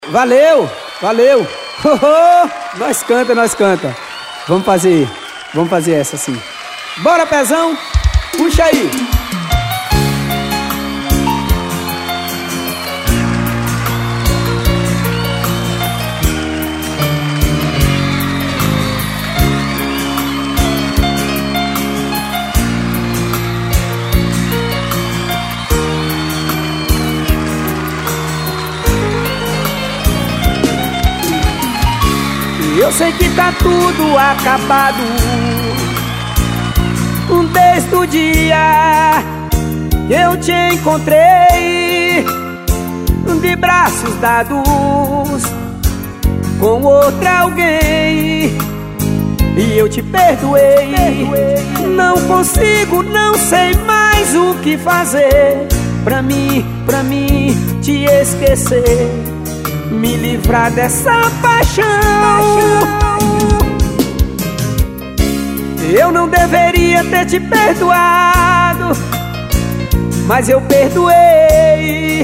Valeu, valeu. Nós canta. Vamos fazer essa assim. Bora, pezão, puxa aí. Eu sei que tá tudo acabado desde o dia que eu te encontrei, de braços dados com outra alguém, e eu te perdoei. Não consigo, não sei mais o que fazer pra mim te esquecer, me livrar dessa paixão. Eu não deveria ter te perdoado, mas eu perdoei.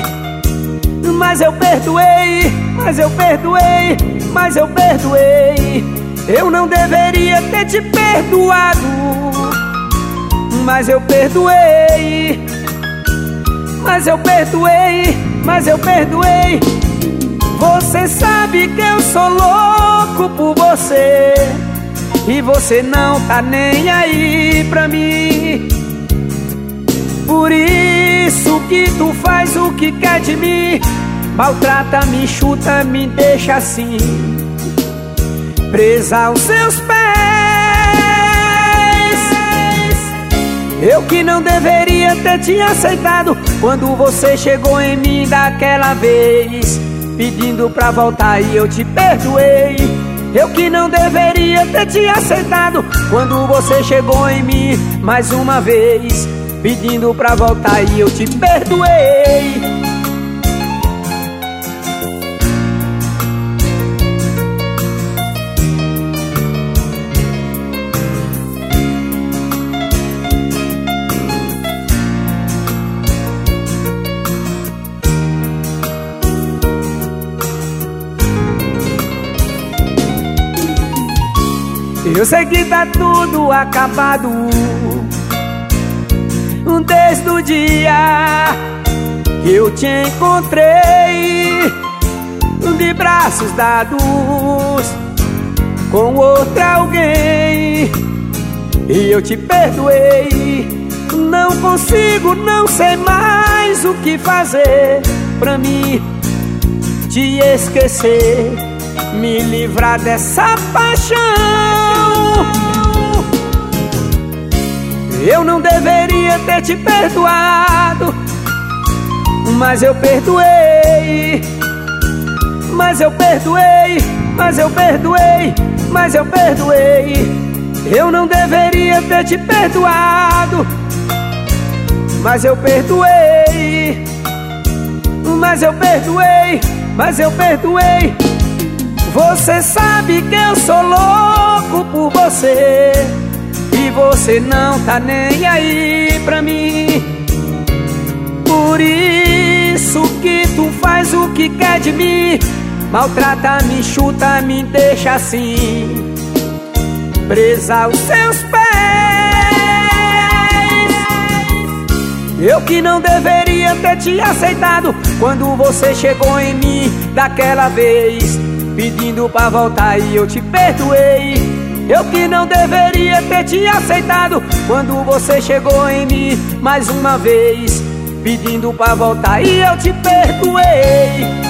Eu não deveria ter te perdoado, mas eu perdoei. Você sabe que eu sou louco por você, e você não tá nem aí pra mim. Por isso que tu faz o que quer de mim, maltrata, me chuta, me deixa assim, presa aos seus pés. Eu que não deveria ter te aceitado quando você chegou em mim daquela vez, pedindo pra voltar, e eu te perdoei. Eu que não deveria ter te aceitado quando você chegou em mim mais uma vez, pedindo pra voltar, e eu te perdoei. Eu sei que tá tudo acabado desde o dia que eu te encontrei, de braços dados com outra alguém, e eu te perdoei. Não consigo, não sei mais o que fazer pra mim te esquecer, me livrar dessa paixão. Eu não deveria ter te perdoado, mas eu perdoei. Eu não deveria ter te perdoado, mas eu perdoei. Você sabe que eu sou louco por você, e você não tá nem aí pra mim. Por isso que tu faz o que quer de mim, maltrata, me chuta, me deixa assim, presa aos seus pés. Eu que não deveria ter te aceitado quando você chegou em mim daquela vez, pedindo pra voltar, e eu te perdoei. Eu que não deveria ter te aceitado quando você chegou em mim mais uma vez, pedindo pra voltar, e eu te perdoei.